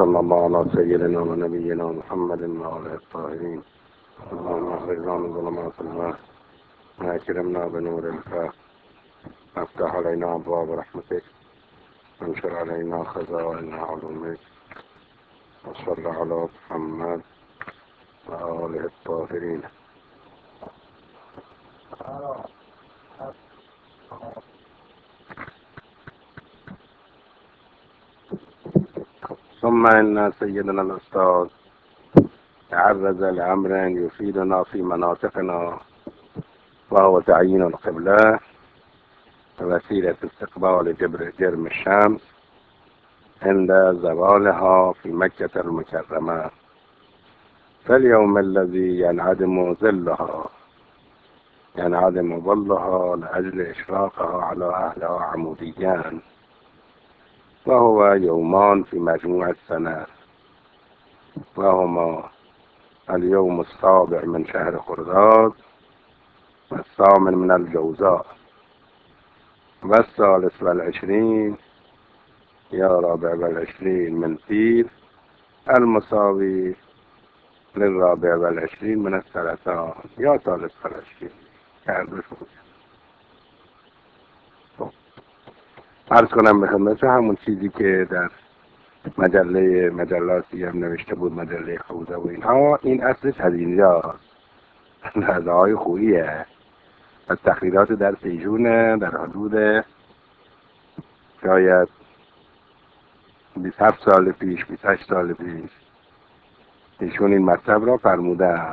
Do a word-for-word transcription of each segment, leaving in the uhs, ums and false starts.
وصلى الله على سيدنا ونبينا محمد وعلى الطاهرين. اللهم اخرجنا من ظلمات الوهم واكرمنا بنور الفهم وافتح علينا ابواب رحمتك وانشر علينا خزائن علومك وصل على محمد وآله الطاهرين. ثم إن سيدنا الأستاذ تعرض لأمر يفيدنا في مناطقنا، وهو تعيين القبلة ووسيلة استقبال جبر جرم الشمس عند زوالها في مكة المكرمة في اليوم الذي ينعدم ظلها ينعدم ظلها لأجل إشراقها على أهلها عموديان، وهو يومان في مجموع السنة، وهما اليوم السابع من شهر خرداد والثامن من الجوزاء والثالث والعشرين يا رابع والعشرين من تير المساوي للرابع والعشرين من السرطان یا ثالث والعشرين. عرض کنم به خدمت همون چیزی که در مجله مجلاتی هم نوشته بود، مجله خوزه و اینها، این اصلش از اینجا نظره های خوبیه از تحقیرات در سیجونه در حدود شاید بیست و هفت سال پیش بیست و هشت سال پیش ایشون این مطلب را فرموده.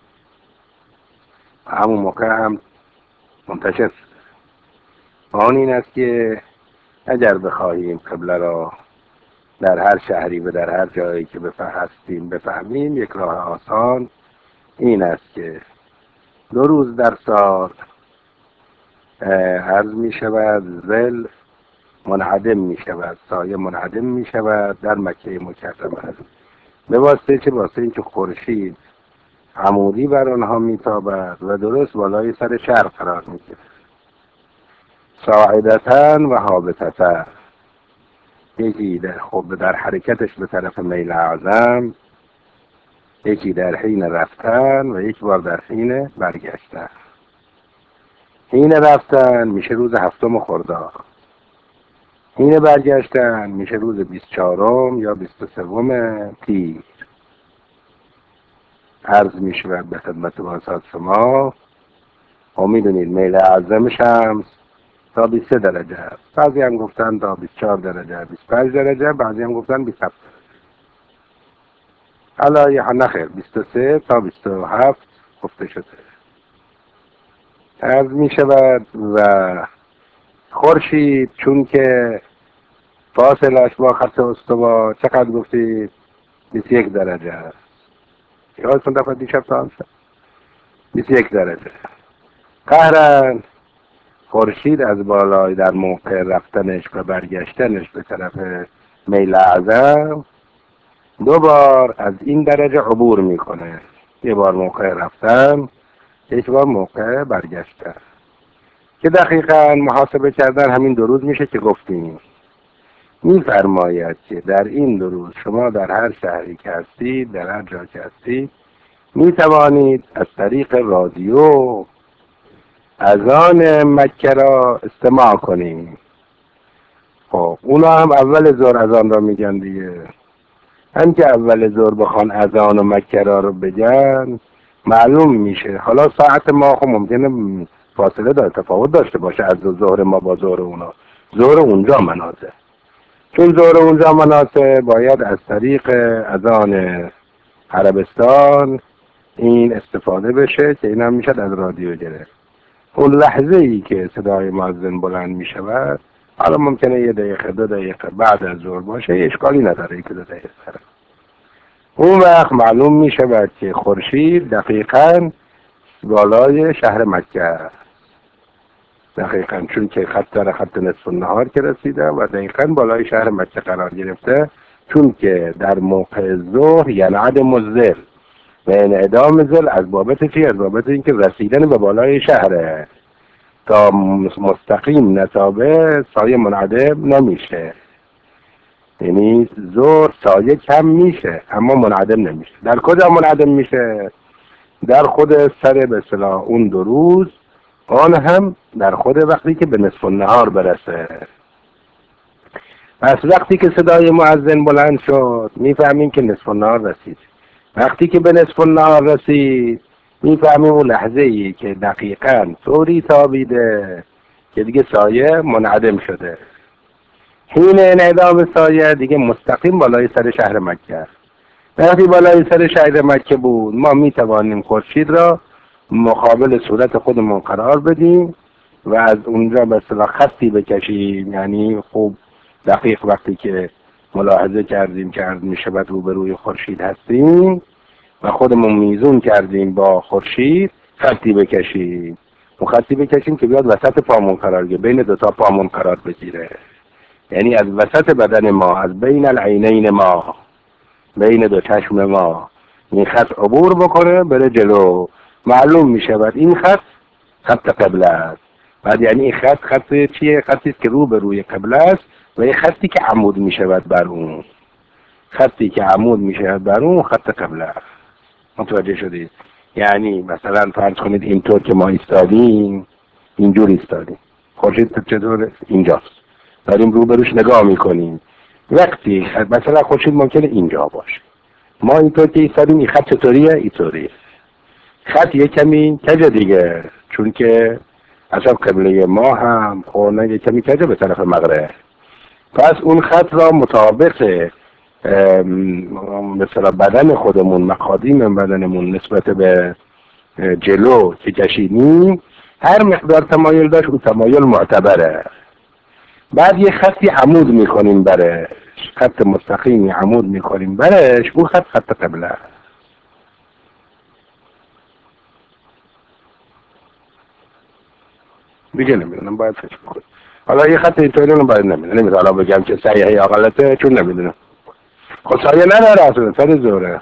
همون موقع هم منتشر آن این است که اگر بخواهیم قبله را در هر شهری و در هر جایی که هستیم بفهمیم، یک راه آسان این است که دو روز در سال عرض می شود ظل منعدم می شود، سایه منعدم می شود در مکه مکرمه، به واسطه چه؟ واسطه اینکه خورشید عمودی بر آنها می تابد و درست بالای سر شرق قرار می گیرد، ساعدتن و هابطتن، یکی در خب در حرکتش به طرف میل اعظم، یکی در حین رفتن و یک بار در حین برگشتن. حین رفتن میشه روز هفتم خرداد، حین برگشتن میشه روز بیست و چهارم یا بیست و سوم تیر. عرض میشه به خدمت واسط شما و میدونید میل اعظم شمس تا بیست و سه درجه است، بعضی هم گفتن تا بیست و چهار درجه، بیست و پنج درجه، بعضی هم گفتن بیست و هفت درجه. حالا یا نخیر بیست و سه تا بیست و هفت گفته شده. عرض می شود و خورشید چون که فاصلش با خط استوا چقدر گفتید؟ بیست و یک درجه است. یادتون دفعه دیشب تا شد بیست و یک درجه. قهرن خورشید از بالای در موقع رفتنش و برگشتنش به طرف میل اعظم دو بار از این درجه عبور میکنه، یه بار موقع رفتن، یک بار موقع برگشتن، که دقیقاً محاسبه کردن همین دو روز میشه که گفتیم. میفرماید که در این دو روز شما در هر شهری که هستید، در هر جا که هستید، میتوانید از طریق رادیو اذان مکه را استماع کنید. خب اونا هم اول ظهر اذان را میگن دیگه، هم که اول ظهر بخوان اذان و مکه را رو بگن معلوم میشه. حالا ساعت ما خب ممکنه فاصله داره، تفاوت داشته باشه از ظهر ما با ظهر اونا. ظهر اونجا مناطق، چون ظهر اونجا مناطق باید از طریق اذان عربستان این استفاده بشه که این هم میشد از رادیو گرفت. اون لحظه ای که صدای مؤذن بلند می شود، حالا ممکنه یه دقیقه دو دقیقه بعد از ظهر باشه، اشکالی نداره که دو دقیقه سره. اون وقت معلوم می شود که خورشید دقیقاً بالای شهر مکه است. دقیقاً چون که خط در خط نصف النهار که رسیده و دقیقاً بالای شهر مکه قرار گرفته، چون که در موقع ظهر ینعدم الظل و انعدام ظل از بابت چی؟ از بابت اینکه رسیدن به بالای شهره، تا مستقیم نتابه سایه منعدم نمیشه. یعنی ظهر سایه کم میشه اما منعدم نمیشه. در کجا منعدم میشه؟ در خود سر به اصطلاح اون دو روز، آن هم در خود وقتی که به نصف النهار برسه. پس وقتی که صدای مؤذن بلند شد میفهمیم که نصف النهار رسید. وقتی که به نصف النهار رسید میفهمیم اون لحظه ای که دقیقاً طوری تابیده که دیگه سایه منعدم شده. حین انعدام سایه دیگه مستقیم بالای سر شهر مکه. وقتی بالای سر شهر مکه بود ما میتوانیم خورشید را مقابل صورت خودمون قرار بدیم و از اونجا به اصطلاح خطی بکشیم. یعنی خوب دقیق وقتی که ملاحظه کردیم که عرض می شود روبروی خورشید هستیم و خودمون میزون کردیم با خورشید، خطی بکشیم. اون خطی بکشیم که بیاد وسط پامون قرار بگیره، بین دو تا پامون قرار بگیره. یعنی از وسط بدن ما، از بین العینین ما، بین دو چشم ما این خط عبور بکنه بره جلو. معلوم می شود این خط خط قبله است. بعد یعنی این خط خط چیه؟ خطی که رو به روی قبله است و این خطی که عمود می شود بر اون. خطی که عمود می شود بر اون خط قبله است. متوجه شدید؟ یعنی مثلا فرض کنید اینطور که ما ایستادیم، اینجور ایستادیم، خورشید چطور اینجاست، داریم روبروش نگاه میکنیم. وقتی مثلا خورشید ممکنه اینجا باشه، ما اینطور که ایستادیم این خط چطوریه؟ اینطوریه. خط یه کمی کجه دیگه، چون که اصلا قبله ما هم خورنه یه کمی کجه به طرف مغرب. پس اون خط را مطابق مثلا بدن خودمون، مقادیم بدنمون نسبت به جلو که کشیدیم، هر مقدار تمایل داشت اون تمایل معتبره. بعد یه خطی عمود میکنیم برش، خط مستقیمی عمود میکنیم برش، اون خط خط قبله. دیگه نمیدونم، باید فکر کنم. حالا یه خط اینطوری رو باید نمیدونم، نمیدونم حالا بگم که صحیحه یا غلطه چون نمیدونم. خب سایه نداره اصلا، سر زوره.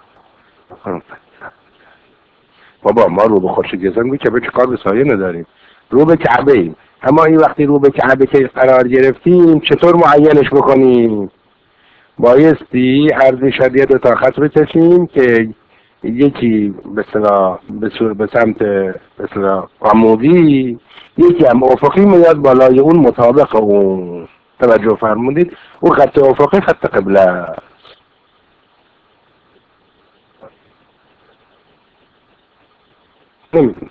بابا ما رو به خورشید گذاریم که به چه کار به سایه نداریم، رو به کعبه ایم. اما این وقتی رو به کعبه که قرار گرفتیم چطور معینش بکنیم؟ بایستی عرضی شدیه دو تا خط بکشیم که یکی به اصطلاح به صورت به سمت به اصطلاح عمودی، یکی هم افقی میاد بالای اون مطابق اون. توجه فرمودید؟ اون خط افقی خط قبله. نمیدونم،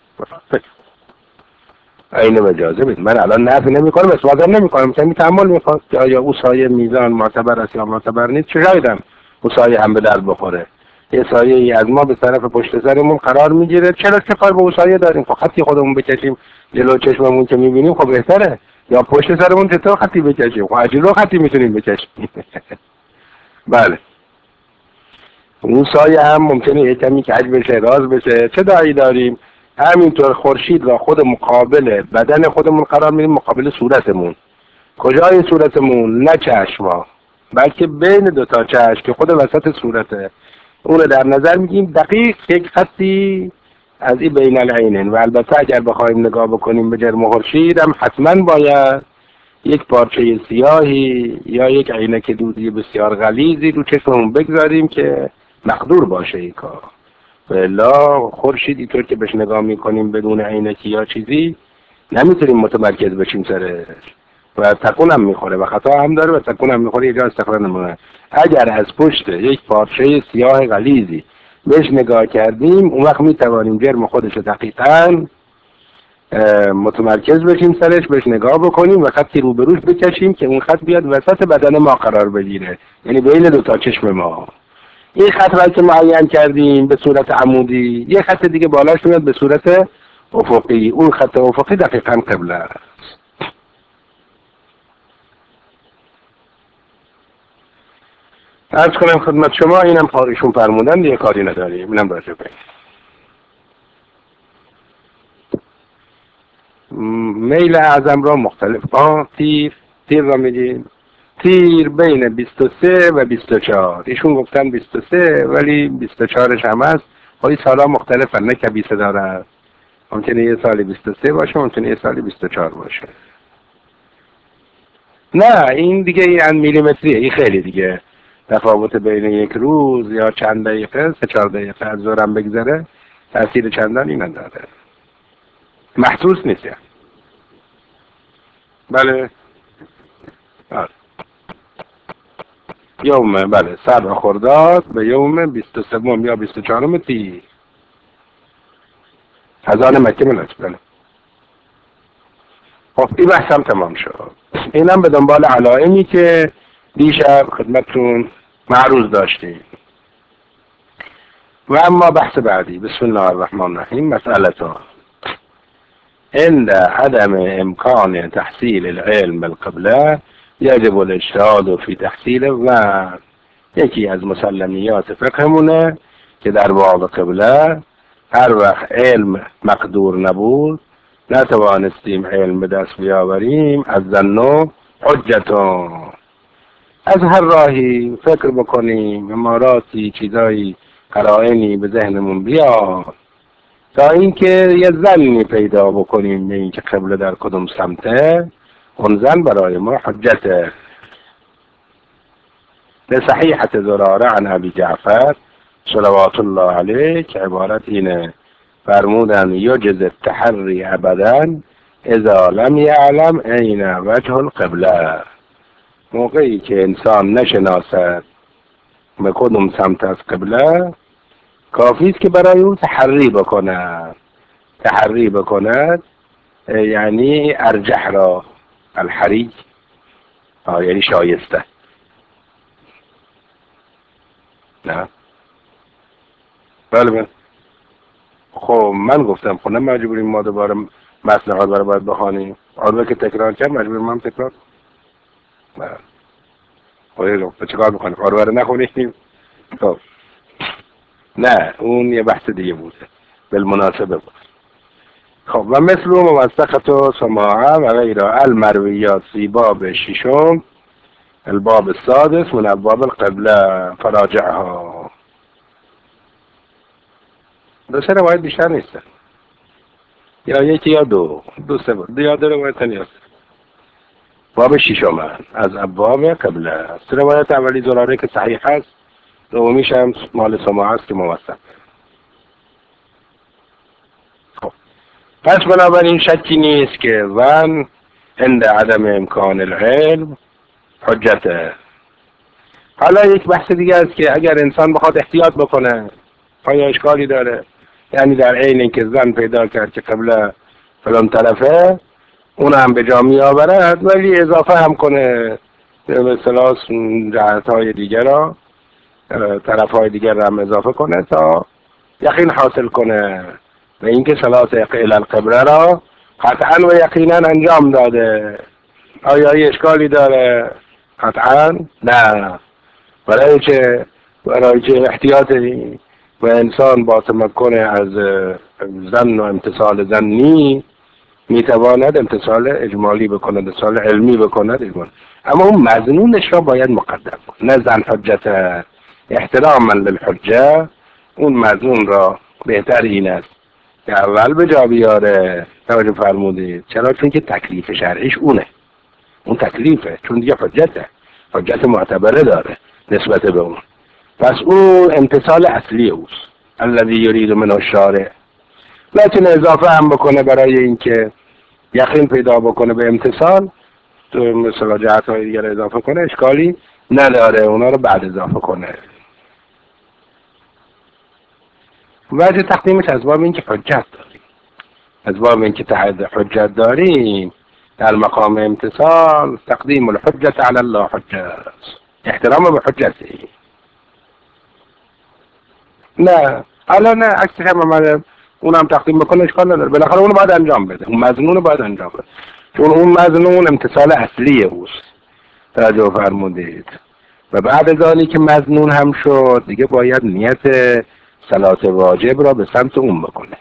اینو مجازه بید. من الان نفی نمی کنم، اثباتم نمی کنم، کمی تحمل میخواد که آیا او سایه میزان معتبر است یا معتبر نیست. چه شایدم او سایه هم به درد بخوره. یه سایه ای از ما به طرف پشت سرمون قرار میگیره، چرا چه کار به او سایه داریم؟ خب خطی خودمون بکشیم جلو چشممون که میبینیم خب بهتره. یا پشت سرمون چطور خطی بکشیم؟ خب عجیلو خطی میتونیم بکشیم. بله، اون سایه هم ممکنه یه کمی کج بشه، راز بشه، چه دایی داریم؟ همینطور خورشید را خود مقابل بدن خودمون قرار میدیم، مقابل صورتمون. کجای صورتمون؟ نه چشما، بلکه بین دو تا چشم که خود وسط صورته. اون رو در نظر میگیم دقیق یک خطی از این بین العینین. و البته اگر بخوایم نگاه بکنیم به جرم خورشید هم حتما باید یک پارچه سیاهی یا یک عینک دودی بسیار غلیظی رو چشممون بگذاریم که مقدور باشه این کار. والا خورشید اینطور که بهش نگاه میکنیم بدون عینکی یا چیزی نمیتونیم متمرکز بشیم سرش و تکون هم میخوره و خطا هم داره و تکون هم میخوره، یه جا استقرار نمونه. اگر از پشت یک پارچه سیاه غلیظی بهش نگاه کردیم اون وقت میتوانیم جرم خودش دقیقاً متمرکز بشیم سرش، بهش نگاه بکنیم و خطی روبروش بکشیم که اون خط بیاد وسط بدن ما قرار بگیره، یعنی بین دو تا چشم ما. این خط را که معین کردیم به صورت عمودی، یه خط دیگه بالاش میاد به صورت افقی، اون خط افقی دقیقاً قبله است. عرض کنم خدمت شما اینم پاریشون فرمودن، یه کاری نداریم، اینم راجع به میل اعظم را مختلف با تیر تیر را میگیم. تیر بین بیست و سه و بیست و چهار، ایشون گفتن بیست و سه ولی بیست و چهارش هم هست. خواهی سالا مختلفن، نه که بیست داره، ممکنه یه سالی بیست و سه باشه، ممکنه یه سالی بیست و چهار باشه. نه این دیگه یعنی میلیمتریه، این خیلی دیگه تفاوت بین یک روز یا چند دقیقه، سه چهار دقیقه از ظهرم بگذره تاثیر چندانی نداره، محسوس نیست یعنی. بله آره. یوم بله سبع خرداد به یوم بیست و سوم یا بیست و چهارم تیر از آن مکه مناسب. بله خب این بحثم تمام شد. اینم به دنبال علائمی که دیشب خدمتتون معروض داشتیم. و اما بحث بعدی، بسم الله الرحمن الرحیم. مسئله تا عند عدم امکان تحصیل العلم بالقبله یجب الاجتهاد فی تحصیل. و یکی از مسلمیات فقهمونه که در باب قبله هر وقت علم مقدور نبود، نتوانستیم علم به دست بیاوریم، از ظنو حجتون، از هر راهی فکر بکنیم، اماراتی چیزایی قرائنی به ذهنمون بیاد تا اینکه یه زنی پیدا بکنیم به اینکه قبله در کدوم سمته، اون زن برای ما حجته. به صحیحت زراره عن ابی جعفر صلوات الله علیه که عبارت اینه، فرمودن یجز التحری ابدا اذا لم یعلم این وجه القبله. موقعی که انسان نشناسد به کدوم سمت از قبله، کافی است که برای اون تحری بکند. تحری بکند یعنی ارجح را، الحری یعنی شایسته. نه بله بله. خب من گفتم خب نه مجبوریم ما دوباره متن عربه رو باید بخوانیم. عربه که تکرار کرد مجبوریم هم تکرار. نه خب چه کار بکنیم؟ عربه رو نخونیم؟ خب نه اون یه بحث دیگه بوده بالمناسبه بود. خب و مثل موثقت و سماعه و غیره المرویات فی باب ششم الباب السادس من الباب القبله فراجعها. دو سه روایت بیشتر نیستن، یا یکی یا دو دو سه دو یا دو روایت نیست. باب ششم از ابواب قبله. سه روایت اولی زراره که صحیح هست، دومیش هم مال سماعه است که موثق. خب پس بنابراین شکی نیست که ون عند عدم امکان العلم حجته. حالا یک بحث دیگه است که اگر انسان بخواد احتیاط بکنه آیا اشکالی داره؟ یعنی در عین اینکه زن پیدا کرد که قبله فلان طرفه، اون هم به جا می آورد ولی اضافه هم کنه به اصطلاح جهت های دیگر را، طرف های دیگر را هم اضافه کنه تا یقین حاصل کنه و اینکه صلات الی القبله را قطعا و یقینا انجام داده. آیا ای اشکالی داره؟ قطعا نه. برای چه؟ برای چه احتیاطی و انسان با تمکن از ظن و امتصال ظنی میتواند امتصال اجمالی بکند، امتصال علمی بکند اجمالی. اما اون مظنونش را باید مقدم کند، نه ظن حجت. احتراما للحجه اون مظنون را بهتر این است که اول به جا بیاره. توجه فرمودید چرا؟ چون که تکلیف شرعیش اونه، اون تکلیفه، چون دیگه حجته، حجت معتبره داره نسبت به اون. پس اون امتصال اصلی اوست الذی یرید منه الشارع. لکن اضافه هم بکنه برای اینکه یقین پیدا بکنه به امتصال، تو مثلا جهت های دیگر اضافه کنه اشکالی نداره، اونا رو بعد اضافه کنه. وجه تقدیمش از باب اینکه حجت داریم، از باب اینکه تحت حجت داریم در مقام امتصال تقدیم الحجت علی الله حجت، احترام به حجتی. نه حالا نه عکسش هم اومده اونم تقدیم بکنه اشکال نداره، بالاخره اونو باید انجام بده، اون مظنون رو باید انجام بده، چون اون مظنون امتصال اصلی اوست. توجه فرمودید. و بعد از آنی که مظنون هم شد دیگه باید نیت صلات واجب را به سمت اون بکنه.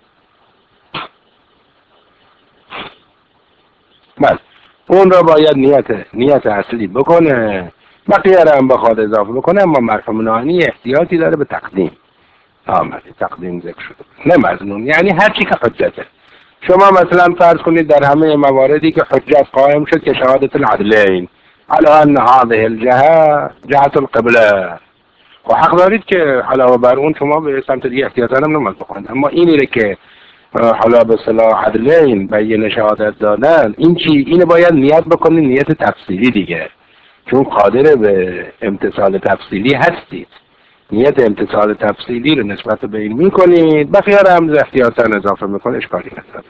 بس اون را باید نیت نیت اصلی بکنه، بقیه را هم بخواد اضافه بکنه. اما مرحوم ناهنی احتیاطی داره به تقدیم. آمده تقدیم ذکر شده، نه مظنون، یعنی هر چی که حجته. شما مثلا فرض کنید در همه مواردی که حجت قائم شد که شهادت العدلین على ان هذه الجهه جهت القبله، و حق دارید که علاوه بر اون شما به سمت دیگه احتیاطا هم نماز بخونید. اما اینی رو که حالا به اصطلاح عدلین بیان شهادت دادن، این چی؟ اینو باید نیت بکنید، نیت تفصیلی دیگه، چون قادر به امتثال تفصیلی هستید. نیت امتثال تفصیلی رو نسبت به این میکنید، بقیه رو هم احتیاطا اضافه میکنید، اشکالی نداره.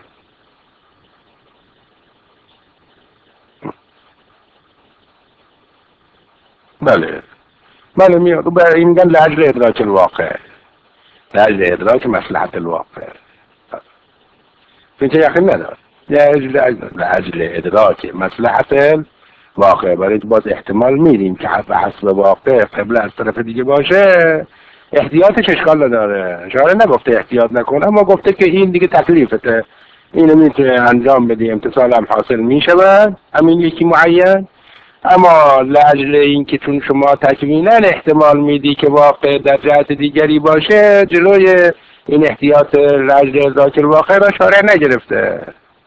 بله بله میاد. و این میگن لاجل ادراک الواقع، لاجل ادراک مصلحت الواقع. این چه یقین نداره. لاجل لاجل ادراک مصلحت واقع، برای باز احتمال میدیم که حسب واقع قبله از طرف دیگه باشه، احتیاطش اشکال نداره. شارع نگفته احتیاط نکن، اما گفته که این دیگه تکلیفته، اینو میتونه انجام بدی، امتصال هم حاصل میشود همین یکی معین. اما لاجل این که چون شما تکوینا احتمال میدی که واقع در جهت دیگری باشه، جلوی این احتیاط لاجل ادراک الواقع را شارع نگرفته.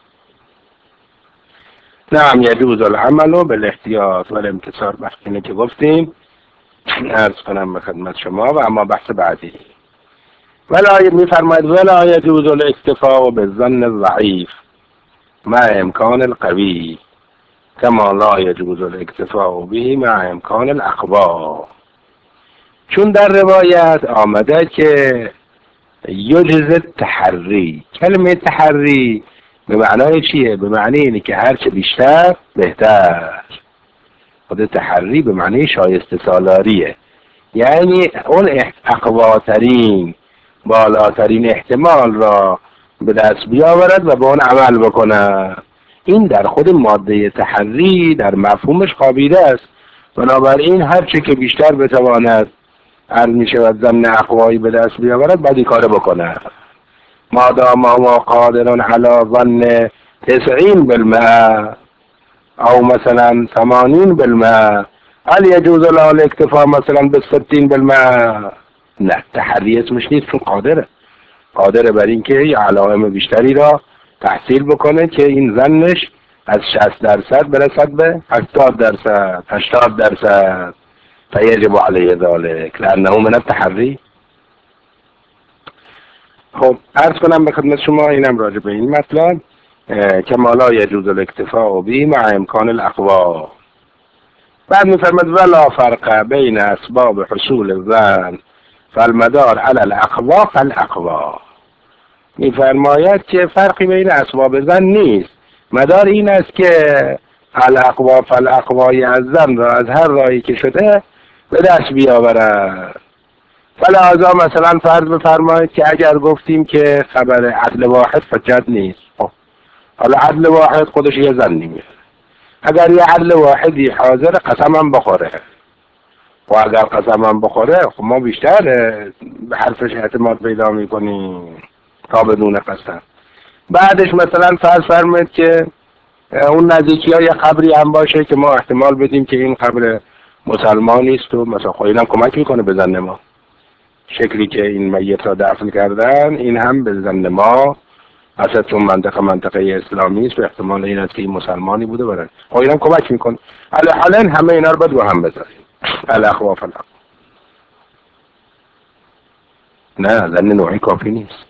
نعم یجوز العمل بالاحتیاط والامتصال. بحث اینه که گفتیم، عرض کنم به خدمت شما. و اما بحث بعدی، ولا میفرماید ولا یجوز الاکتفاء بالظن الضعیف مع امکان القوی کما لا یجوز الاکتفاء به مع امکان الاقوا. چون در روایت آمده که یجوز تحری، کلمه تحری به معنای چیه؟ به معنی اینه که هرچه بیشتر بهتر. خود تحری به معنی شایسته سالاریه، یعنی اون اقواترین بالاترین احتمال را به دست بیاورد و به اون عمل بکنه. این در خود ماده تحری در مفهومش خوابیده است. بنابراین هرچه که بیشتر بتواند عرض می شود ضمن اقوایی به دست بیاورد باید این کار بکنه. مادام ما قادرون علی ظن تسعین بالمئة او مثلا ثمانین بالمئة، هل یجوز له الاکتفاء مثلا به ستین بالمئة؟ نه، تحری اسمش نیست، چون قادره قادره بر این که علائم بیشتری را تحصیل بکنه که این ظنش از شصت درصد برسد به هشتاد درصد هشتاد درصد. فیجب علیه ذلک لانه من التحری. خب عرض کنم به خدمت شما اینم راجع به این مطلب که ما لا یجوز الاکتفاء به مع امکان الاقوا. بعد میفرماد ولا فرق بین اسباب حصول الظن فالمدار علی الاقوا فالاقوا. میفرماید که فرقی بین اسباب ظن نیست، مدار این است که الاقوا فالاقوای از ظن را از هر راهی که شده به دست بیاورد. فلذا مثلا فرض بفرمایید که اگر گفتیم که خبر عدل واحد حجت نیست، حالا عدل واحد خودش یه ظنی میاد. اگر یه عدل واحدی حاضر قسم هم بخوره، و اگر قسم هم بخوره خب ما بیشتر به حرفش اعتماد پیدا میکنیم تا بدون قسم. بعدش مثلا فرض فرمایید که اون نزدیکی ها یه قبری هم باشه که ما احتمال بدیم که این قبر مسلمانی است و مثلا خب اینم کمک میکنه به ظن ما. شکلی که این میت را دفن کردن این هم به ظن ما اصلا چون منطقه منطقه اسلامی است و احتمال این است که این مسلمانی بوده برن، خب اینم کمک میکنه. حالا همه اینا رو باید با هم بذاریم. الاخوا فالاخوا. نه ظن نوعی کافی نیست.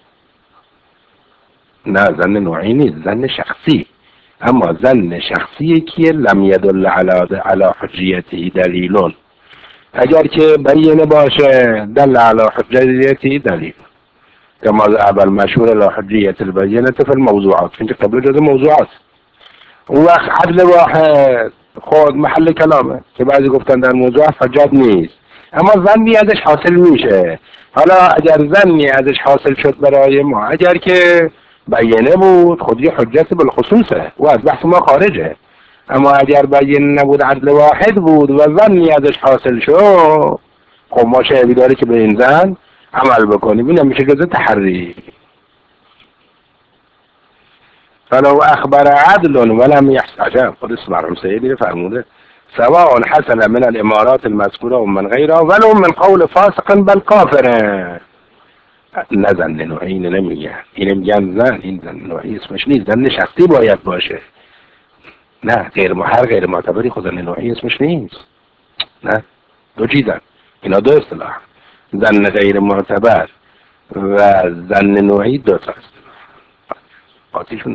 نه ظن نوعی نیست، ظن شخصی. اما ظن شخصی که لم یدل علی علی حجیته دلیل. اگر که بیانه باشه دل علی حجیته دلیل. كما ذهب المشهور الى حجية البينة في الموضوعات. انت قبل جزء موضوعات وقت عدل واحد خود محل کلامه که بعضی گفتن در موضوعات حجت نیست، اما ظنی ازش حاصل میشه. حالا اگر ظنی ازش حاصل شد برای ما، اگر که بیانه بود خود یه حجت بالخصوصه و از بحث ما خارجه. اما اگر بیانه نبود عدل واحد بود و ظنی ازش حاصل شد، خب ما شایدی داره که به این ظن عمل بکنیم. این میشه جزء تحری. فلو اخبر عدل ولم يحصل، عجب خود اسماعیل سیدی فرموده سواء حصل من الامارات المذكوره ومن غيرها ولو من قول فاسق بل كافر. نه زن نوعی اینو نمیگن، اینو میگن زن. این زن نوعی اسمش نیست، زن شخصی باید باشه. نه غیر هر غیر معتبری خود زن نوعی اسمش نیست. نه دو چیزن اینا، دو اصطلاح، زن غیر معتبر و زن نوعی دو تا اصطلاح آتیشون.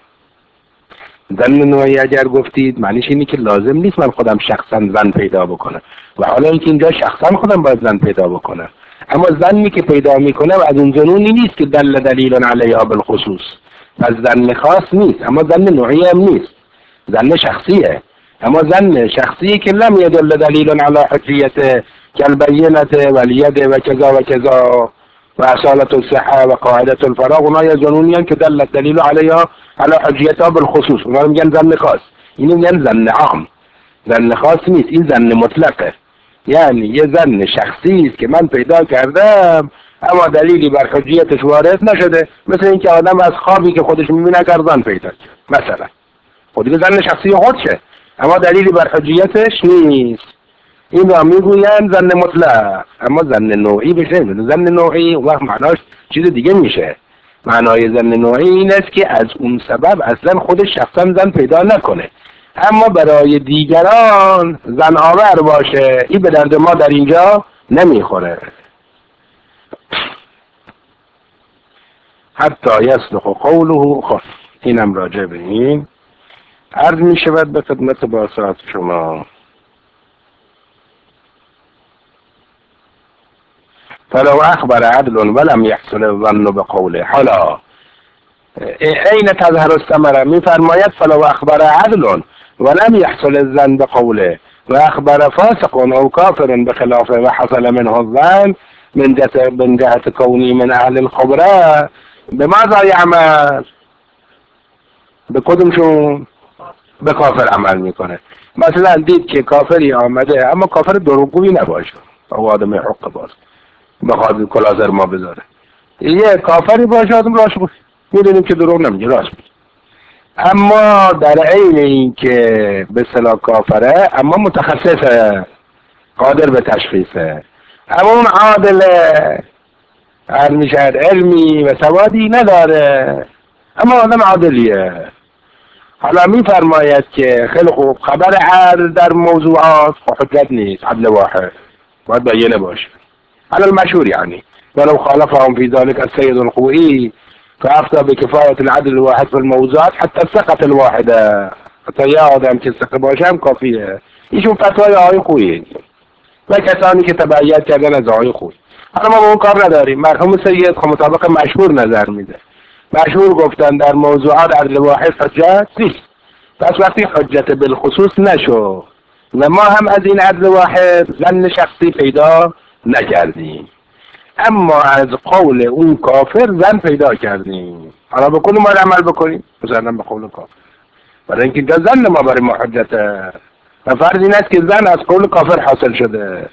زن نوعی اگر گفتید معنیش اینه که لازم نیست من خودم شخصا زن پیدا بکنم، و حالا اینکه اینجا شخصا خودم باید زن پیدا بکنم، اما زنی که پیدا میکنم از اون جنونی نیست که دل دلیل علیها بالخصوص، پس زن خاص نیست، اما زن نوعی هم نیست، زن شخصیه. اما زن شخصی که لم يدل دلیل علی حجیته کالبینه والید و کذا و کذا و اصالة الصحه و قاعده الفراغ، اونا یا جنونی که دل دلیل علیها علی حجیتها بالخصوص، اونا میگن زن خاص. اینو میگن زن عام، زن خاص نیست، این زن مطلقه. یعنی یه زن شخصی است که من پیدا کردم اما دلیلی بر حجیتش وارد نشده، مثل اینکه آدم از خوابی که خودش میبینه زن پیدا کرد مثلا، خود دیگه زن شخصی خودشه اما دلیلی بر حجیتش نیست، این را میگوین زن مطلق. اما زن نوعی بشه نمیدونه. زن نوعی وقت معناش چیز دیگه میشه. معنای زن نوعی این است که از اون سبب اصلا خودش شخصا زن پیدا نکنه اما برای دیگران زن آور باشه. این به درد ما در اینجا نمیخوره. حتی یصدق قوله خاص، اینم راجع به این عرض می شود به خدمت باسط شما. فلو اخبر عدل ولم يحصل الظن بقوله. حالا این تظهر الثمره میفرماید فلو اخبر عدل ولم يحصل الظن بقوله و اخبر فاسق او کافر بخلافه و حصل منه الظن من جهت من جهت کونی من اهل الخبره، به ماذا یعمل؟ به کدومشون؟ به کافر عمل میکنه. مثلا دید که کافری آمده اما کافر دروغگویی نباشه، او آدم حق باز بخواد کلاه ما بذاره، یه کافری باشه آدم راست بود میدونیم که دروغ نمیگه راست بود، اما در عین این که به اصطلاح کافره اما متخصصه، قادر به تشخیصه، اما اون عادله هر میشهد علمی و سوادی نداره اما آدم عادلیه. حالا میفرماید که خیلی خوب خبر عدل در موضوعات حجت نیست، عدل واحد باید بیانه باشه على المشهور يعني، ولو خالفهم في ذلك السيد الخوئي فأفتى بكفاية العدل الواحد في الموضوعات حتى الثقة الواحدة، حتى يا آدم که ثقه باشه هم کافیه. ایشون فتوای آقای خویی و کسانی که تبعیت کردن از آقای خویی. حالا ما با اون کار نداریم. مرحوم سید خب مطابق مشهور نظر میده، مشهور گفتن در موضوعات عدل واحد حجت نیست، پس وقتی حجت بالخصوص نشو و ما هم از این عدل واحد ظن شخصی پیدا نکردیم، اما از قول اون کافر زن پیدا کردیم. حالا بکنیم ما عمل بکنیم مثلا به قول کافر، برای اینکه اینجا زن ما برای ما حجته و فرض این است که زن از قول کافر حاصل شده.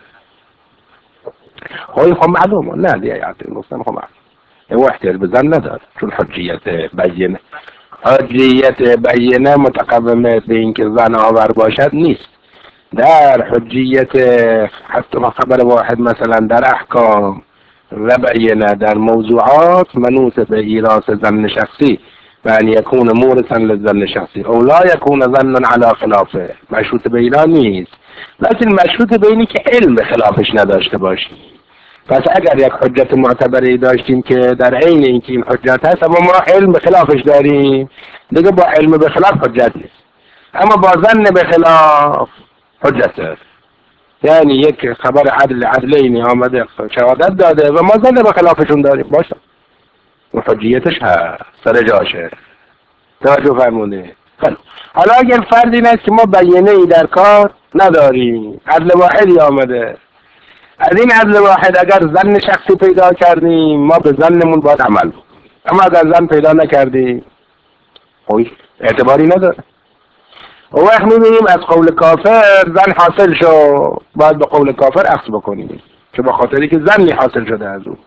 خواهی خب معلومه نه دیگه یعطی گفتن خب معلوم او احتیاج به زن نداره، چون حجیت بینه حجیت بینه متقومه به اینکه زن آور باشد نیست. در حجیت حتی خبر واحد مثلا در احکام و بینه در موضوعات منوط به ایراث ظن شخصی و ان یکون مورثا للظن شخصی او لا یکون ظن علی خلافه، مشروط به اینا نیست، لیکن مشروط به اینی که علم خلافش نداشته باشی. پس اگر یک حجت معتبری داشتیم که در عین اینکه این حجت هست اما ما علم به خلافش داریم، دیگه با علم به خلاف حجت نیست، اما با ظن به خلاف حجت هست. یعنی یک خبر عدل عدلینی آمده شهادت داده و ما ظن به خلافشون داریم باشه و حجیتش هست سر جاشه. توجه فرمونه. حالا اگر فرض این است که ما بیانه ای در کار نداریم، عدل واحدی آمده، از این عدل واحد اگر ظن شخصی پیدا کردیم ما به ظنمون باید عمل بکنیم، اما اگر ظن پیدا نکردیم خوی اعتباری نداره. و وقت میبینیم از قول کافر ظن حاصل شو، باید به قول کافر اخذ بکنیم که با خاطری که ظنی حاصل شده از اون.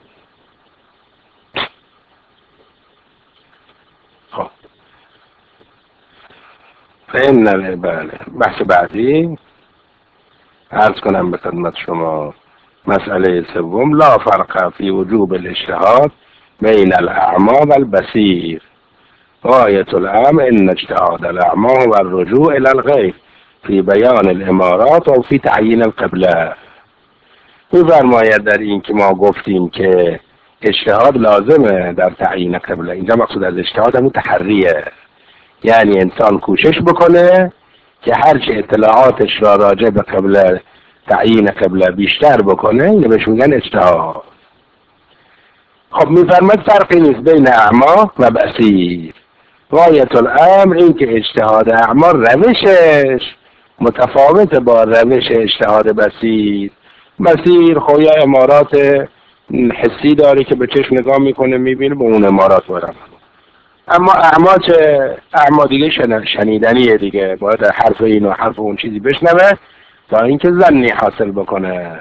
خب فهمنا. بله بحث بعدی عرض کنم به خدمت شما. مسئله سوم، لا فرق فی وجوب الاجتهاد بین الاعمی و البصیر. غایة الامر ان اجتهاد الاعمی و الرجوع الى الغیب فی بیان الامارات و فی تعیین القبله. می‌فرماید در این که ما گفتیم که اجتهاد لازمه در تعیین قبله، اینجا مقصود از اجتهاد همون تحریه، یعنی انسان کوشش بکنه که هرچه اطلاعاتش را راجع به قبله تعیین قبله بیشتر بکنه، اینو بهش میگن اجتهاد. خب می‌فرماید فرقی نیست بین اعما و بصیر. غایت الامر این که اجتهاد اعما روشش متفاوت با روش اجتهاد بصیر. بصیر خب یه امارات حسی داره که به چشم نگاه میکنه میبینه به اون امارات برم، اما اعما چه؟ اعما دیگه شنیدنیه دیگه، باید حرف این و حرف اون چیزی بشنوه تا اینکه ظنی حاصل بکنه.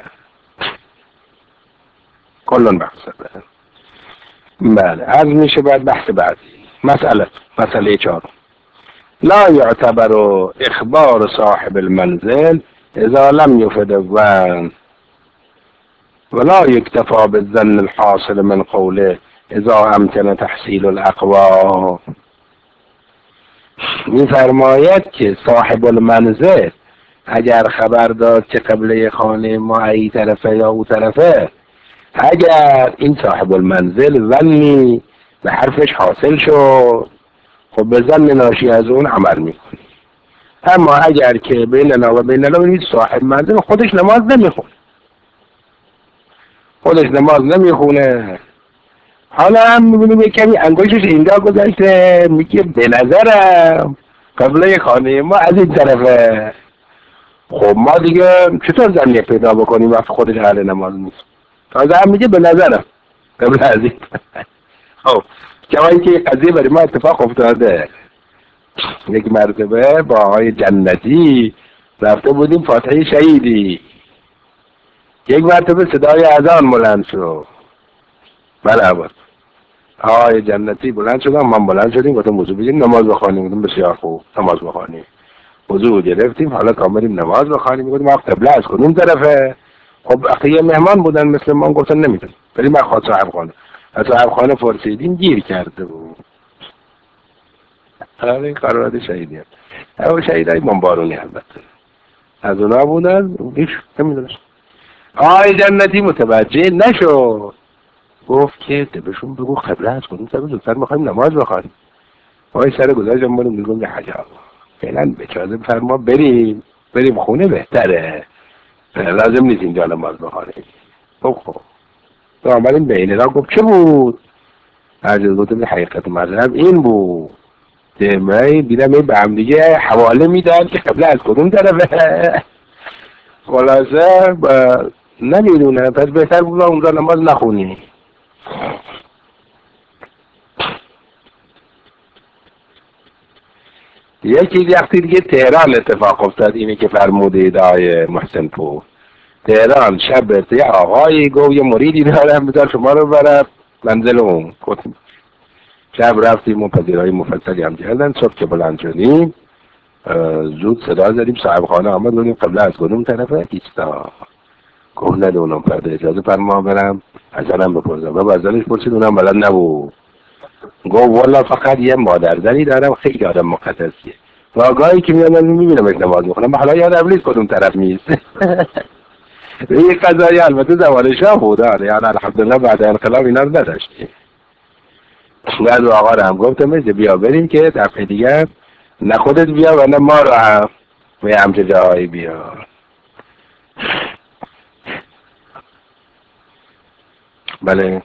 کلون بحثه. بله، از میشه بعد بحث بعدی. مسئله مسئله چهار، لا يعتبر اخبار صاحب المنزل اذا لم يفد الظن ولا يكتفى بالظن الحاصل من قوله اذا امکن تحصیل الاقوى. می‌فرماید که صاحب المنزل اگر خبر داد که قبله خانه ما ای طرفه یا او طرفه، اگر این صاحب المنزل ظنی به حرفش حاصل شد، خب به ظن ناشی از اون عمل میکنی. اما اگر که بیننا و بین الله صاحب منزل خودش نماز نمیخونه خودش نماز نمیخونه حالا هم میبینیم یک کمی انگشتش اینجا گذاشته میگه به نظرم قبله خانه ما از این طرفه. خب ما دیگه چطور ظنی پیدا بکنیم وقتی خودش اهل نماز نیست؟ تازه هم میگه به نظرم قبله از این. خب جوایی که قضیه برای ما اتفاق افتاده، یک مرتبه با آقای جنتی رفته بودیم فاتحه شهیدی، یک مرتبه صدای اذان بلند شد. بله بود آقای جنتی بلند شدم، من بلند شدیم گفتم وضو بگیریم نماز بخوانیم. گفتم بسیار خوب نماز بخوانیم. وضو گرفتیم، حالا تا بریم نماز بخوانیم. گفتم ما قبله از کدوم طرفه؟ خب اخیه مهمان بودن مثل ما، گفتن نمیدونم بریم بخواد صاحب خانه. از صاحب خانه پرسیدیم گیر کرده بود. حالا این قرارات شهیدی هست، او شهیدای بمبارونی البته از اونا بودن. هیچ نمیدونم. آقای جنتی متوجه نشد، گفت که بهشون بگو قبله از کدوم طرف، زودتر میخوایم نماز بخوانیم. آقای سر گذاشتم بریم میگم یه حجاب فعلا بچازه فرما بریم بریم خونه بهتره، لازم نیست اینجا نماز بخوانیم. خب خب تو آمدیم بین را گفت چه بود؟ عرض گفتم حقیقت مذهب این بود که من دیدم این به هم دیگه حواله میدن که قبله از کدوم طرفه. خلاصه نمیدونه، پس بهتر بود اونجا نماز نخونی. یکی وقتی دیگه تهران اتفاق افتاد، اینی که فرمودید آقای محسن پور، تهران شب یه آقایی گفت یه مریدی دارم بذار شما رو برم منزل اون. گفتیم شب رفتیم و پذیرایی مفصلی هم کردن. صبح که بلند شدیم زود صدا زدیم صاحب خانه آمد، گفتیم قبله از کدوم طرفه؟ ایستا. گفت ندونم فرده اجازه فرما برم ازنم بپرسم. و ازنش پرسید اونم بلد نبود. گفت والا فقط یه مادرزنی دارم خیلی آدم مقدسیه و آگاهی که میاد من میبینم اش نماز میخونم، حالا یادم نیست کدوم طرف میست. این قضایی البته زمان شاه بود، یعنی الحمدلله بعد انقلاب اینا رو نداشتیم. بعد آقا رو هم گفتم بیا بریم که دفعه دیگه نه خودت بیا و نه ما رو هم به همچه جاهایی بیا. بله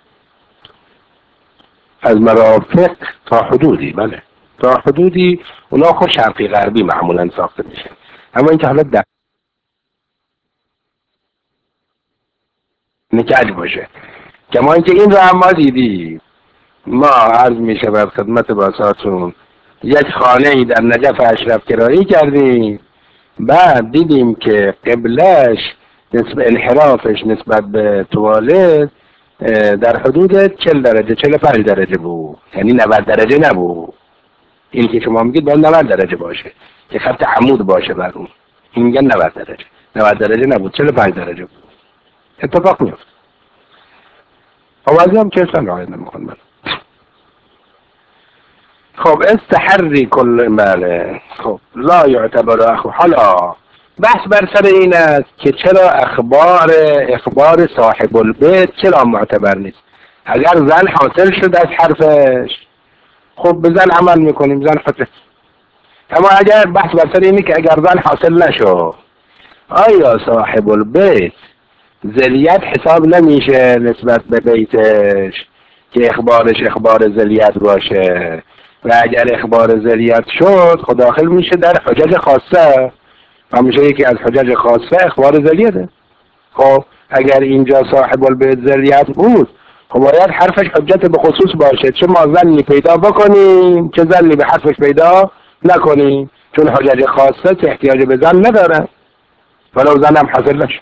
از مرافق تا حدودی، بله تا حدودی اونا خود شرقی غربی معمولا ساخته میشه، اما اینکه حالا در نکج باشه. کما اینکه این رو هم ما دیدیم. ما عرض میشه بر خدمت باساتون یک خانه ای در نجف اشرف کرایی کردیم، بعد دیدیم که قبلش نسبت انحرافش نسبت به توالت در حدود چهل درجه چهل و پنج درجه بود، یعنی نود درجه نبود. این که شما میگید باید نود درجه باشه که خط عمود باشه بر اون، این میگن نود درجه. نود درجه نبود، چهل و پنج درجه بود. اتفاق میفته. آوازی هم که اصلا رعایت نمیکنن. خب استحری کل بله. خب لا یعتبر اخو. حالا بحث بر سر این است که چرا اخبار اخبار صاحب البیت چرا معتبر نیست؟ اگر زن حاصل شد از حرفش خب به زن عمل میکنیم، زن حاصل. اما اگر بحث بر سر اینه که اگر زن حاصل نشد آیا صاحب البیت ذریت حساب نمیشه نسبت به بیتش که اخبارش اخبار ذریت باشه؟ و اگر اخبار ذریت شد خود داخل میشه در حجج خاصه و میشه یکی از حجج خاصه اخبار ذریته. خب اگر اینجا صاحب البیت ذریت بود خب باید حرفش حجت به خصوص باشه، چه ما زنی پیدا بکنیم چه زنی به حرفش پیدا نکنیم، چون حجج خاصه که احتیاج به زن نداره ولو زنم حاصل نشه.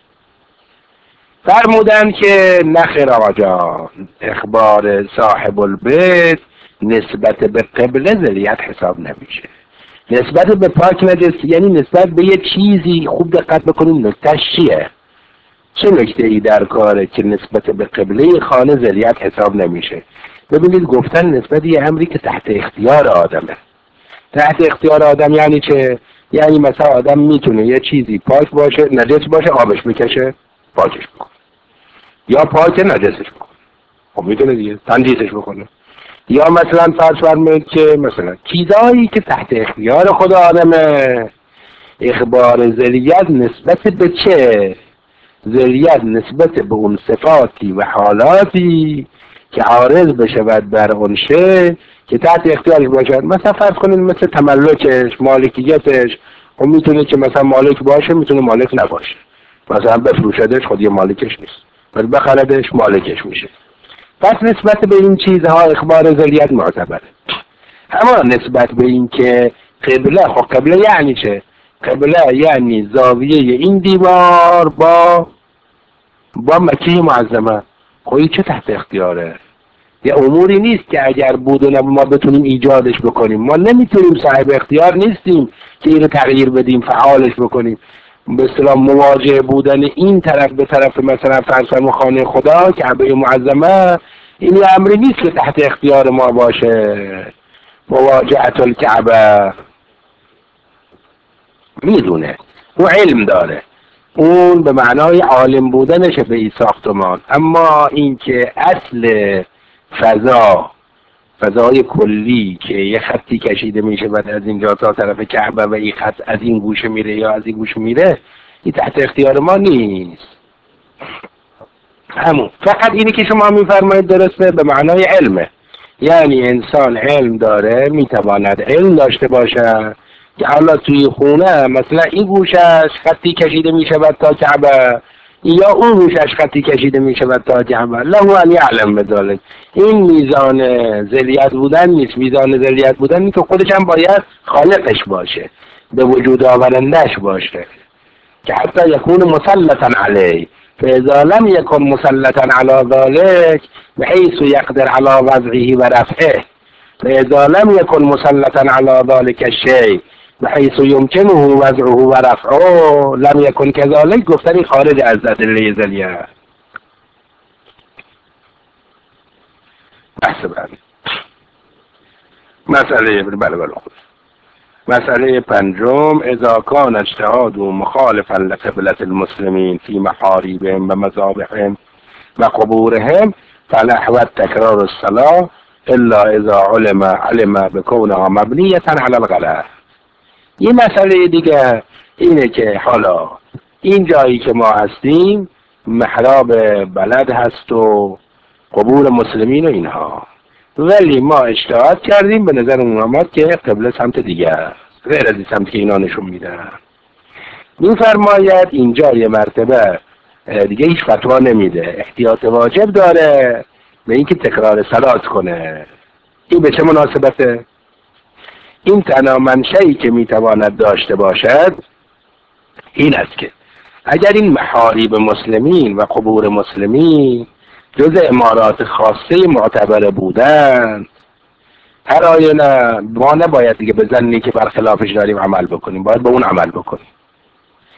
فرمودن که نخیر آقا جان، اخبار صاحب البیت نسبت به قبله ذریت حساب نمیشه. نسبت به پاک نجس یعنی نسبت به یه چیزی خوب دقت بکنیم نکتهش چیه؟ چه نکته ای در کاره که نسبت به قبله خانه ذریت حساب نمیشه؟ ببینید گفتن نسبت یه امری که تحت اختیار آدمه. تحت اختیار آدم یعنی چه؟ یعنی مثلا آدم میتونه یه چیزی پاک باشه نجس باشه آبش بکشه پاکش بکنه، یا پاک نجسش بکنه، خب میتونه دیگه تنجیسش بکنه. یا مثلا فرض فرمایید که مثلا چیزایی که تحت اختیار خود آدمه اخبار ذریت نسبت به چه؟ ذریت نسبت به اون صفاتی و حالاتی که عارض بشود بر اون شی که تحت اختیارش باشد. مثلا فرض کنید مثل تملکش، مالکیتش، خب میتونه که مثلا مالک باشه میتونه مالک نباشه، مثلا بفروشدش خود یه مالکش نیست ولی بخردش مالکش میشه. پس نسبت به این چیزها اخبار ذریت معتبره. اما نسبت به این که قبله، خب قبله یعنی چه؟ قبله یعنی زاویه این دیوار با با مکه معظمه. خب این چه تحت اختیاره؟ یه اموری نیست که اگر بود و ما بتونیم ایجادش بکنیم. ما نمیتونیم، صاحب اختیار نیستیم که اینو تغییر بدیم فعالش بکنیم. به اصطلاح مواجه بودن این طرف به طرف مثلا فرض خانه خدا کعبه معظمه این امری نیست که تحت اختیار ما باشه. مواجهت الکعبه میدونه، او علم داره، اون به معنای عالم بودنشه به این ساختمان. اما اینکه اصل فضا، فضای کلی که یه خطی کشیده میشه بعد از اینجا تا طرف کعبه و این خط از این گوشه میره یا از این گوشه میره، این تحت اختیار ما نیست. همون فقط اینی که شما میفرمایید درسته به معنای علمه، یعنی انسان علم داره، میتواند علم داشته باشه که حالا توی خونه مثلا این گوشش خطی کشیده میشود تا کعبه یا اون گوشش خطی کشیده میشود تا کعبه، له ان یعلم بذلک. این میزان ذریت بودن نیست. میزان ذریت بودن این که خودش هم باید خالقش باشه، به وجود آورندش باشه که حتی یکون مسلطا علیه. فاذا لم يكن مسلطا على ذلك بحيث يقدر على وضعه ورفعه، فاذا لم يكن مسلطا على ذلك الشيء بحيث يمكنه وضعه ورفعه لم يكن كذلك. گفتنی خارج از ادله ذریعه. بحث بعدی مسئله بله بله خود مسئله پنجم، اذا کان اجتهاد مخالفا لقبلة المسلمین فی محاربهم و مذابحهم و قبورهم فالاحوط تکرار الصلاة الا اذا علم علم بکونها مبنیة علی الغلط. این مسئله دیگه اینه که حالا این جایی که ما هستیم محراب بلد هست و قبور مسلمین و اینها، ولی ما اجتهاد کردیم به نظر اون آمد که قبله سمت دیگه است غیر از سمت که اینا نشون میدن. میفرماید اینجا یه مرتبه دیگه هیچ فتوا نمیده، احتیاط واجب داره به اینکه تکرار صلات کنه. این به چه مناسبته؟ این تنها منشئی که میتواند داشته باشد این است که اگر این محارب مسلمین و قبور مسلمین جز امارات خاصه معتبر بودن، هر آیه نه ما نباید دیگه بزنی که برخلافش داریم عمل بکنیم، باید به اون عمل بکنیم.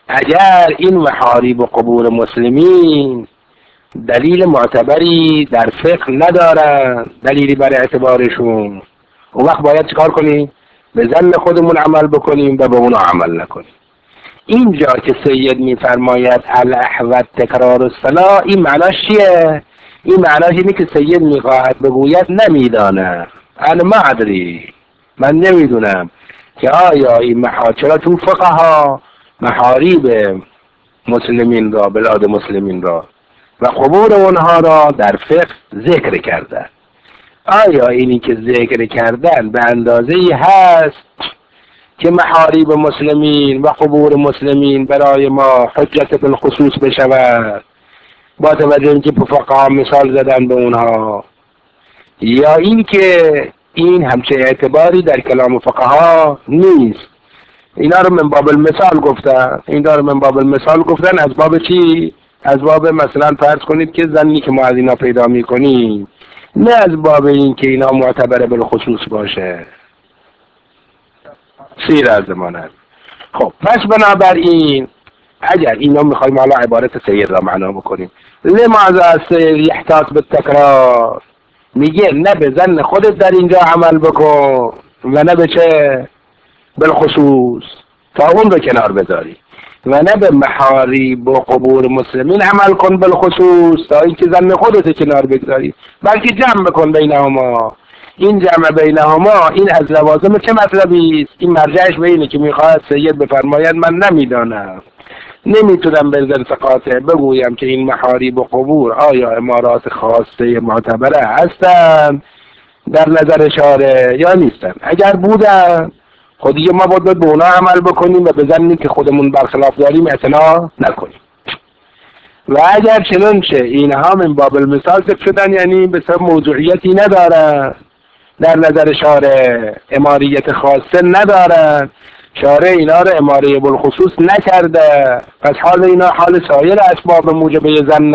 اگر این محاریب و قبور مسلمین دلیل معتبری در فقه ندارن، دلیلی برای اعتبارشون، اون وقت باید چیکار کنیم؟ به ظن خودمون عمل بکنیم و به اونا عمل نکنیم. اینجا که سید میفرماید الاحوط تکرار الصلاة، این معناش چیه؟ این معناش اینه که سید میخواهد بگوید نمیدانم، انا ما ادری، من نمیدونم که آیا این محا چرا تو فقه ها محاریب مسلمین را، بلاد مسلمین را و قبور اونها را در فقه ذکر کردن. آیا اینی که ذکر کردن به اندازه‌ای هست که محاریب مسلمین و قبور مسلمین برای ما حجت بالخصوص بشود با توجه اینکه فقها مثال زدن به اونها، یا این که این همچه اعتباری در کلام فقها نیست؟ اینا رو من باب المثال گفتن، اینا رو من باب المثال گفتن از باب چی؟ از باب مثلا فرض کنید که زنی که ما از اینا پیدا میکنیم، نه از باب این که اینا معتبر بالخصوص باشه. سیر از زمانه. خب پس بنابراین اگر اینا میخوایم حالا عبارت سید را معنا بکنیم، لماذا سید یحتاط بالتکرار؟ میگه نه به ظن خودت در اینجا عمل بکن و نه به چه؟ بالخصوص، تا اون رو کنار بذاری، و نه به محاریب و قبور مسلمین عمل کن بالخصوص تا اینکه ظن خودت کنار بگذاری، بلکه جمع بکن بینهما. این جمع بینهما این از لوازم چه مطلبی است؟ این مرجعش به اینه که میخواهد سید بفرماید من نمیدانم، نمیتونم به ذات قاطع بگویم که این محاریب و قبور آیا امارات خاصه معتبره هستن در نظر شارع یا نیستن. اگر بودن خود دیگه ما باید به اونا عمل بکنیم و به ظنی که خودمون برخلاف داریم اعتنا نکنیم. و اگر چنانچه اینها من باب المثال ذکر شدن، یعنی به سبب موضوعیتی ندارن در نظر شارع، اماریت خاصه ندارن، شارع اینا رو اماره بالخصوص نکرده، پس حال اینا حال سایر اسباب موجبه ظن.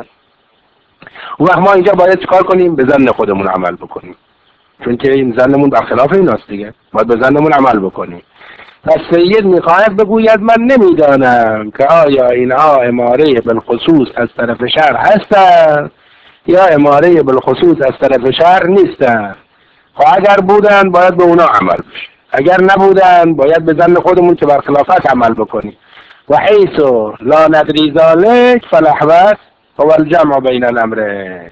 اون وقت ما اینجا باید چکار کنیم؟ به ظن خودمون عمل بکنیم، چون که این ظنمون برخلاف ایناست دیگه، باید به ظنمون عمل بکنیم. پس سید میخواهد بگوید من نمیدانم که آیا اینها اماره بالخصوص از طرف شرع هستن یا اماره بالخصوص از طرف شرع نیستن. خب اگر بودن باید به اونا عمل بشه، اگر نبودن باید به ظن خودمون که برخلافت عمل بکنیم. و حیث لا ندری ذلک فالاحوط هو الجمع بین الامرین.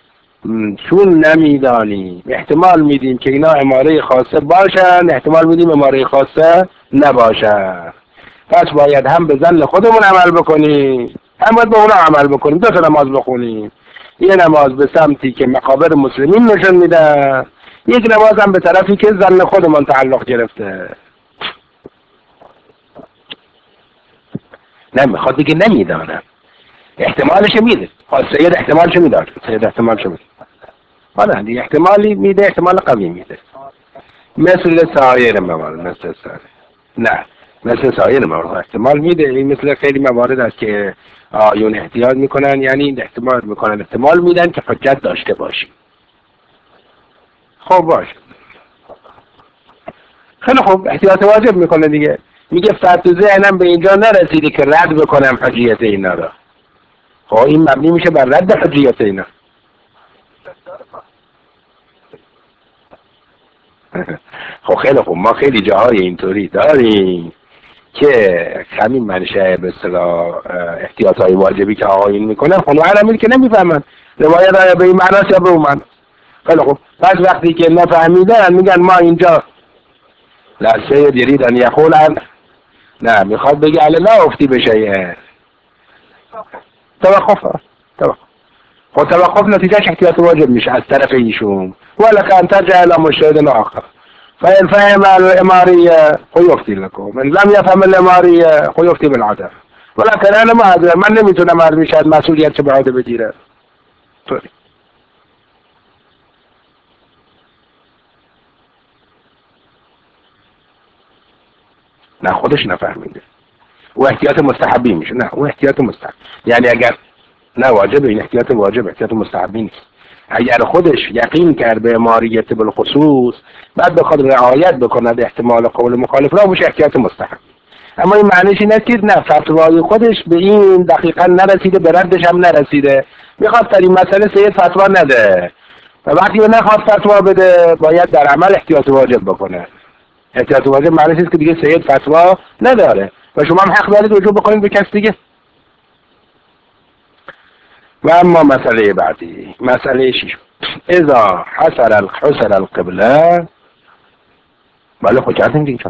چون نمیدانیم، احتمال میدیم که اینا اماره خاصه باشن، احتمال میدیم اماره خاصه نباشن، پس باید هم به ظن خودمون عمل بکنیم، هم باید به اونا عمل بکنیم. دو تا نماز بخونیم، یه نماز به سمتی که مقابر مسلمین نشون میده، یک نماز هم به طرفی که ظن خودمون تعلق گرفته. نه میخواد دیگه نمیدانم، احتمالش میده. سید احتمالش میداد، سید احتمالش میده، حالا دیگه احتمالی میده، احتمال قوی میده، مثل سایر موارد. مثل سایر نه مثل سایر موارد احتمال میده. این مثل خیلی موارد است که آیون احتیاط میکنن، یعنی احتمال میکنن، احتمال میدن که حجت داشته باشی. خب باش، خیلی خوب، احتیاط واجب میکنه دیگه. میگه فرد ذهنم به اینجا نرسیده که رد بکنم حجیت اینا را. خب این مبنی میشه بر رد حجیت اینا. خب خیلی خوب، ما خیلی جاهای اینطوری داریم که همین منشأ به اصطلاح احتیاطهای واجبی که آقایون میکنن خانوار همین که نمیفهمن روایت آیا به این معناست یا به اون معناست. خیلی خوب، پس وقتی که نفهمیدن میگن ما اینجا لا سید یرید ان یقول ان، نه میخواد بگه الا لا افتی بشه. توقف توقف خب توقف نتیجهش احتیاط واجب میشه از طرف ایشون. ولك ان ترجع الى مجتهد آخر فإن فهم الإمارية فيفتي لكم، من لم يفهم الإمارية فيفتي بالعدم. ولكن أنا ما أدري، من نمیتونم از میشد مسئولیت چه به عهده بگیره. طوری نه خودش نفهمیده، و احتیاط مستحبی میشه. نه و احتیاط مستحب، یعنی اگر نه واجب، این احتیاط واجب، احتیاط مستحبی نیست. اگر خودش یقین کرد به اماریت بالخصوص، بعد بخواد رعایت بکند احتمال قول مخالف را، میشه احتیاط مستحب. اما این معنیش این است که نه، فتوای خودش به این دقیقا نرسیده، به ردش هم نرسیده، میخواد در این مسئله سید فتوا نده و وقتی نخواد فتوا بده باید در عمل احتیاط واجب بکنه. احتیاط واجب معنیش است که دیگه سید فتوا نداره و شما هم حق دارید رجوع بکنید به کس دیگه. و اما مسئله بعدی، مسئله شیش، اذا حصل حصل القبله. بله خود کردیم دیگه.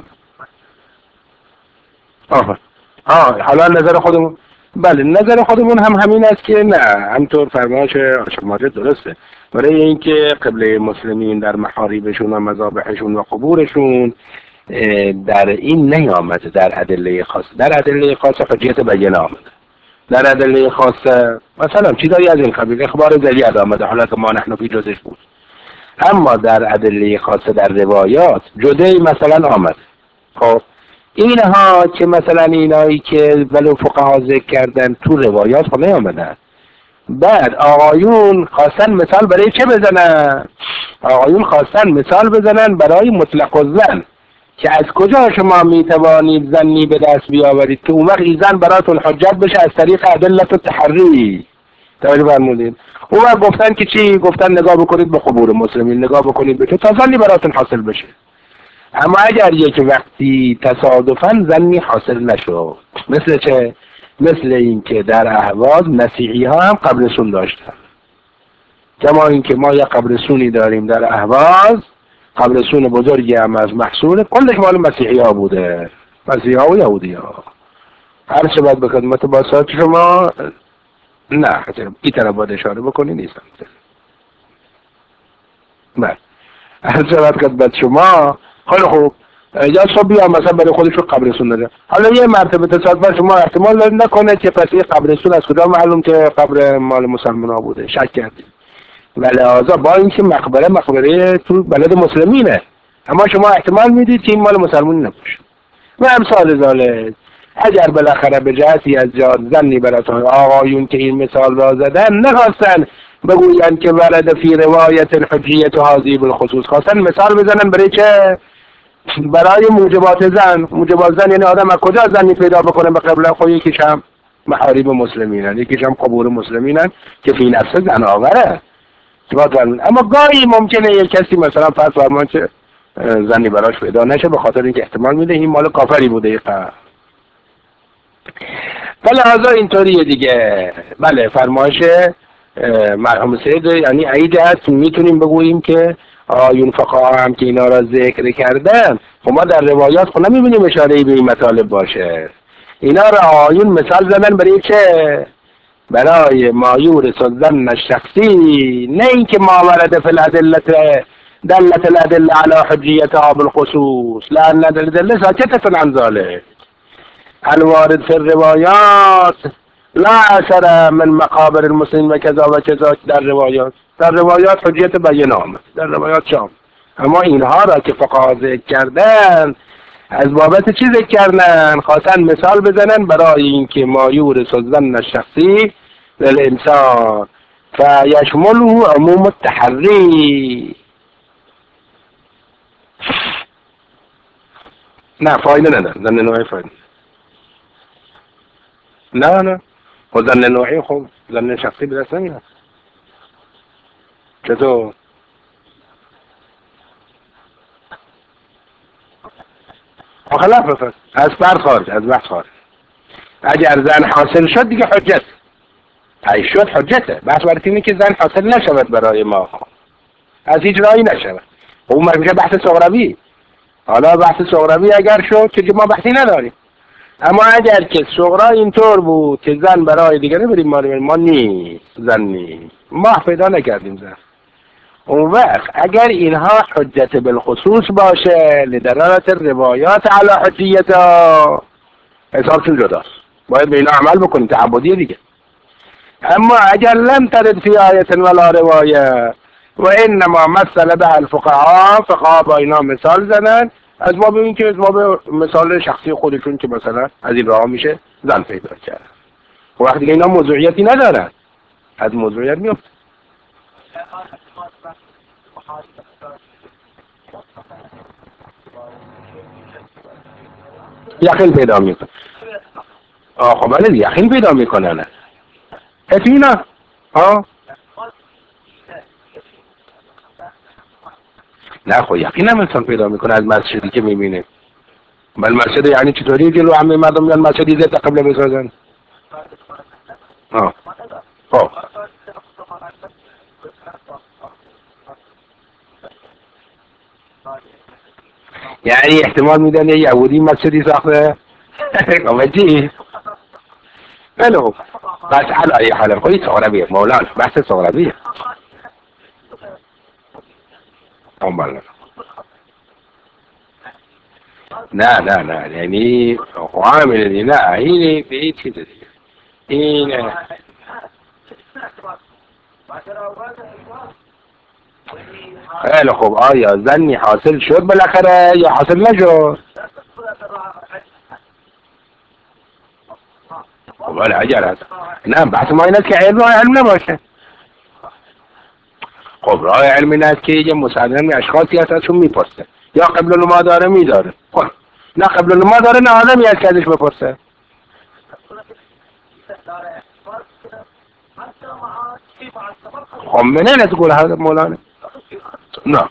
آه آه حالا نظر خودمون، بله نظر خودمون هم همین است که نه، همطور فرمایش آشق ماجد درسته، برای اینکه قبله مسلمین در محاریبشون و مذابحشون و قبورشون در این نیامده، در ادله خاص، در ادله خاص حجیت بیانه آمده، در ادله خاص مثلا چیزایی از این قبیل، اخبار زلیل آمده حالا که ما نحن فی جزش بود، اما در ادله خاص در روایات جدی مثلا آمد. خب اینها که مثلا اینایی که ولو فقها ذکر کردن تو روایات خب نیامدن. بعد آقایون خواستن مثال برای چه بزنن؟ آقایون خواستن مثال بزنن برای مطلق الظن، که از کجا شما میتوانید ظنی به دست بیاورید که اون وقت این ظن براتون حجت بشه از طریق ادله التحری. توجه فرمودید؟ اون وقت گفتن که چی؟ گفتن نگاه بکنید به قبور مسلمین، نگاه بکنید به چه تا ظنی براتون حاصل بشه. اما اگر یک وقتی تصادفاً ظنی حاصل نشد، مثل چه؟ مثل اینکه در اهواز مسیحی ها هم قبرستون داشتن، کما اینکه ما یک قبرستونی داریم در اهواز، قبرستون بزرگی هم از محصول کلش مال مسیحی ها بوده، مسیحی ها و یهودی ها. هر چه باید به خدمت باسات شما، نه این طرف باید اشاره بکنی نیستم، نه هر چه باید خدمت شما. خیلی خوب، یا صبح بیا مثلا برای خودش رو قبرستون داره، حالا یه مرتبه تصادفاً شما احتمال دارید نکنه که پس این قبرستون از کجا معلوم که قبر مال مسلمان ها بوده، شک کردید و لحاظا با اینکه مقبره مقبره تو بلد مسلمینه، اما شما احتمال میدید که این مال مسلمانی نباشه و امثال ذالک. اگر بالاخره به جهتی از جهات ظنی براتون آقایون که این مثال را زدن نخواستن بگویند که ورد فی روایت حجیت هذه بالخصوص، خواستن مثال بزنن برای چه؟ برای موجبات زن. موجبات زن یعنی آدم از کجا زنی پیدا بکنه به قبله؟ خب یکیش هم محارب مسلمینن، یکیش هم قبور مسلمینن که فی نفس زن آوره. اما گاهی ممکنه یک کسی مثلا فرض فرمان که زنی براش پیدا نشه به خاطر اینکه احتمال میده این مال کافری بوده ایقا. بله هذا اینطوریه دیگه. بله فرمایش مرحوم سید یعنی عید هست، میتونیم بگوییم که آیون فقها هم که اینا را ذکر کردن، خب ما در روایات خب نمیبینیم اشاره‌ای به این مطالب باشه. اینا را آیون مثال زدن برای چه؟ برای مایور الظن الشخصی، نه اینکه ما ورد فی الادله دلت الادله علی حجیتها بالخصوص، لان الادله ساکتة عن ذلك. الوارد فی الروایات لا اثر من مقابر المسلمین و کذا و کذا. در روایات در روایات حجیت بیان آمد، در روایات شام، اما اینها را که فقها ذکر کردن از بابت چی ذکر کردن؟ خواستن مثال بزنن برای اینکه ما یورث الظن الشخصی للانسان فیشمله عموم التحری. نه فایده نداره ظن نوعی، فایده نه نه خب ظن نوعی خب ظن شخصی به دست نمیاد. چطور؟ خلاف بفرد از بحث خارج، از بحث خارج. اگر زن حاصل شد دیگه حجت، ای شد حجته. بحث برای اینه که زن حاصل نشود برای ما، از هیچ راهی نشود، اون میشه بحث صغروی. حالا بحث صغروی اگر شد که ما بحثی نداریم، اما اگر که صغرا اینطور بود که زن برای دیگری بریم ما ما نیست، زن نیست، ما پیدا نکردیم زن، اون وقت اگر اینها حجت بالخصوص باشه لدلالت روایات علی حجیتها حسابشون جداست، باید به اینا عمل بکنیم، تعبدیه دیگه. اما اگر لم ترد فی آیت ولا روایه و انما مثل به الفقهاء، فقها با اینا مثال زدن از باب این که از باب مثال شخصی خودشون که مثلا از این راه میشه زن پیدا کرد. وقتی دیگه اینا موضوعیتی ندارن، از موضوعیت میفته. یقین پیدا میکنه. آه خب بله یقین پیدا میکنن. اطمینان. ها نه خب یقین هم انسان پیدا میکنه از مسجدی که میبینه. بل مسجد یعنی چطوری جلو همه مردم میان مسجدی ضد قبله بسازن؟ آه خب یعنی احتمال میدن یه یهودی مسجدی ساخته؟ قمتی؟ بلو بس على اي حال القضية ثغربية مولانا بحث ثغربية هم لا لا لا يعني عامل لا هي بعيد كده هنا خیلی خوب آیا زنی حاصل شد بالاخره یا حاصل نشد؟ خب ولی اگر هست نه بحث ما این است که علم راه علم نباشه. خب راه علم این است که یه مصدم اشخاصی هست ازشون میپرسه یا قبل ما داره میداره. خب نه قبل ما داره نه آدمی هست که ازش بپرسه. خب منين تقول هذا مولانا؟ نه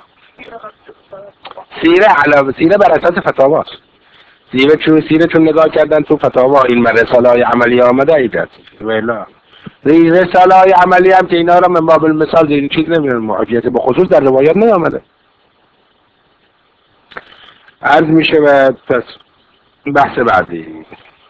سیره علاوه سیره بر اساس فتاواست. سیره چون سیره چون نگاه کردن تو فتاوا این رساله های عملی آمده ایجاد ولی رساله های عملی هم که اینا را من باب المثال این چیز نمیدونم معجزه به خصوص در روایات نیامده. عرض میشه و پس بحث بعدی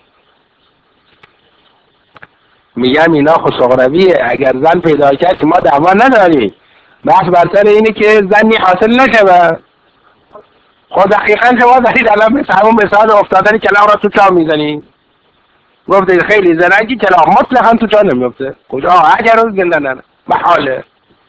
میگم اینا خسقرویه. اگر زن پیدا کرد که ما دعوا نداریم، بحث بر سر اینه که زنی حاصل نشه. خود دقیقا شما دارید الان مثل همون مثال افتادن کلام را تو چا میزنید. گفتید خیلی زرنگی کلام مطلقا تو چا نمیفته. کجا اگر رو زنده نه محاله.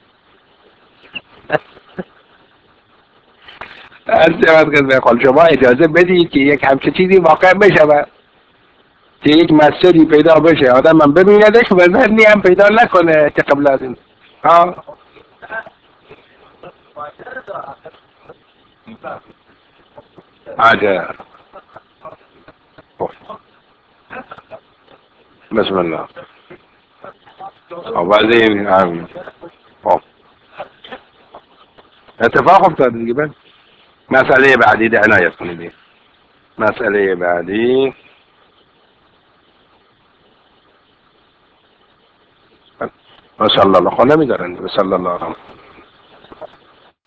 هر چقدر که بخوال شما اجازه بدید که یک همچه چیزی واقع بشه و که یک مسجدی پیدا بشه آدم من ببیندش و زنی هم پیدا نکنه که قبل از این ها عجب. بسم الله وبعدين آمين. اتفاق افتاد دیگه. بس مسئله بعدی ده عنایت کنید. مسئله بعدی ما شاء الله خونه میدارن. ما شاء الله